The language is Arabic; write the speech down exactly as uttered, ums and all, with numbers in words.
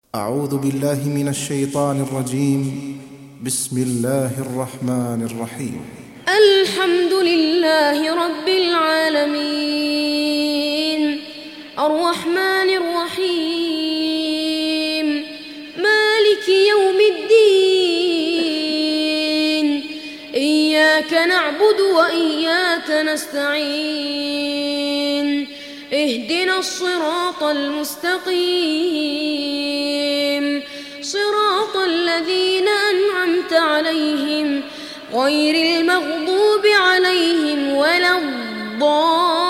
أعوذ بالله من الشيطان الرجيم. بسم الله الرحمن الرحيم. الحمد لله رب العالمين الرحمن الرحيم مالك يوم الدين إياك نعبد وإياك نستعين اهدنا الصراط المستقيم صراط الذين أنعمت عليهم غير المغضوب عليهم ولا الضالين.